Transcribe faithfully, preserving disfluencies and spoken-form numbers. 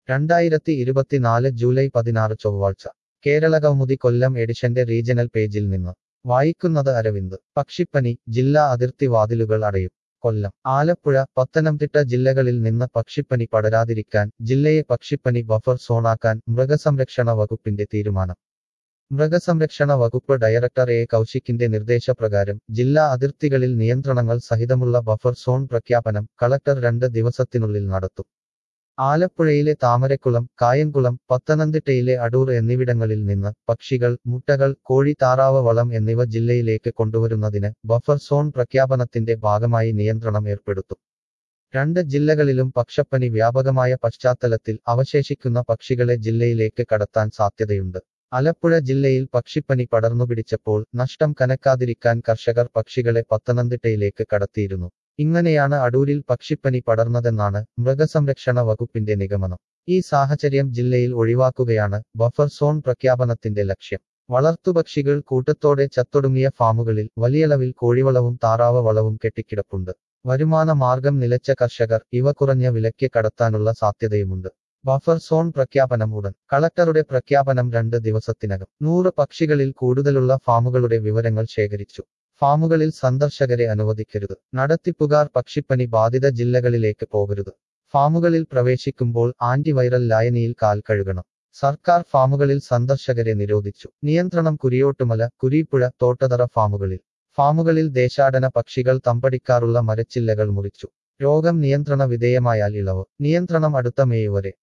രണ്ടായിരത്തി ഇരുപത്തിനാല് ജൂലൈ പതിനാറ് ചൊവ്വാഴ്ച കേരളകൗമുദി കൊല്ലം എഡിഷന്റെ റീജണൽ പേജിൽ നിന്ന് വായിക്കുന്നത് അരവിന്ദ്. പക്ഷിപ്പനി ജില്ലാ അതിർത്തി വാതിലുകൾ അടയും. കൊല്ലം, ആലപ്പുഴ, പത്തനംതിട്ട ജില്ലകളിൽ നിന്ന് പക്ഷിപ്പനി പടരാതിരിക്കാൻ ജില്ലയെ പക്ഷിപ്പനി ബഫർ സോണാക്കാൻ മൃഗസംരക്ഷണ വകുപ്പിന്റെ തീരുമാനം. മൃഗസംരക്ഷണ വകുപ്പ് ഡയറക്ടർ എ കൗശിക്കിന്റെ നിർദ്ദേശപ്രകാരം ജില്ലാ അതിർത്തികളിൽ നിയന്ത്രണങ്ങൾ സഹിതമുള്ള ബഫർ സോൺ പ്രഖ്യാപനം കളക്ടർ രണ്ട് ദിവസത്തിനുള്ളിൽ നടത്തും. ആലപ്പുഴയിലെ താമരക്കുളം, കായംകുളം, പത്തനംതിട്ടയിലെ അടൂർ എന്നിവിടങ്ങളിൽ നിന്ന് പക്ഷികൾ, മുട്ടകൾ, കോഴി, താറാവ് വളം എന്നിവ ജില്ലയിലേക്ക് കൊണ്ടുവരുന്നതിന് ബഫർ സോൺ പ്രഖ്യാപനത്തിന്റെ ഭാഗമായി നിയന്ത്രണം ഏർപ്പെടുത്തും. രണ്ട് ജില്ലകളിലും പക്ഷപ്പനി വ്യാപകമായ പശ്ചാത്തലത്തിൽ അവശേഷിക്കുന്ന പക്ഷികളെ ജില്ലയിലേക്ക് കടത്താൻ സാധ്യതയുണ്ട്. ആലപ്പുഴ ജില്ലയിൽ പക്ഷിപ്പനി പടർന്നുപിടിച്ചപ്പോൾ നഷ്ടം കനക്കാതിരിക്കാൻ കർഷകർ പക്ഷികളെ പത്തനംതിട്ടയിലേക്ക് കടത്തിയിരുന്നു. ഇങ്ങനെയാണ് അടൂരിൽ പക്ഷിപ്പനി പടർന്നതെന്നാണ് മൃഗസംരക്ഷണ വകുപ്പിന്റെ നിഗമനം. ഈ സാഹചര്യം ജില്ലയിൽ ഒഴിവാക്കുകയാണ് ബഫർ സോൺ പ്രഖ്യാപനത്തിന്റെ ലക്ഷ്യം. വളർത്തുപക്ഷികൾ കൂട്ടത്തോടെ ചത്തൊടുങ്ങിയ ഫാമുകളിൽ വലിയളവിൽ കോഴിവളവും താറാവ് വളവും കെട്ടിക്കിടപ്പുണ്ട്. വരുമാന മാർഗം നിലച്ച കർഷകർ ഇവ കുറഞ്ഞ വിലയ്ക്ക് കടത്താനുള്ള സാധ്യതയുമുണ്ട്. ബഫർ സോൺ പ്രഖ്യാപനം ഉടൻ. കളക്ടറുടെ പ്രഖ്യാപനം രണ്ട് ദിവസത്തിനകം. നൂറ് പക്ഷികളിൽ കൂടുതലുള്ള ഫാമുകളുടെ വിവരങ്ങൾ ശേഖരിച്ചു. ഫാമുകളിൽ സന്ദർശകരെ അനുവദിക്കരുത്. നടത്തിപ്പുകാർ പക്ഷിപ്പനി ബാധിത ജില്ലകളിലേക്ക് പോകരുത്. ഫാമുകളിൽ പ്രവേശിക്കുമ്പോൾ ആന്റിവൈറൽ ലായനിയിൽ കാൽ കഴുകണം. സർക്കാർ ഫാമുകളിൽ സന്ദർശകരെ നിരോധിച്ചു. നിയന്ത്രണം കുരിയോട്ടുമല, കുരീപ്പുഴ, തോട്ടതറ ഫാമുകളിൽ. ഫാമുകളിൽ ദേശാടന പക്ഷികൾ തമ്പടിക്കാറുള്ള മരച്ചില്ലകൾ മുറിച്ചു. രോഗം നിയന്ത്രണ വിധേയമായാൽ ഇളവ്. നിയന്ത്രണം അടുത്ത മെയ് വരെ.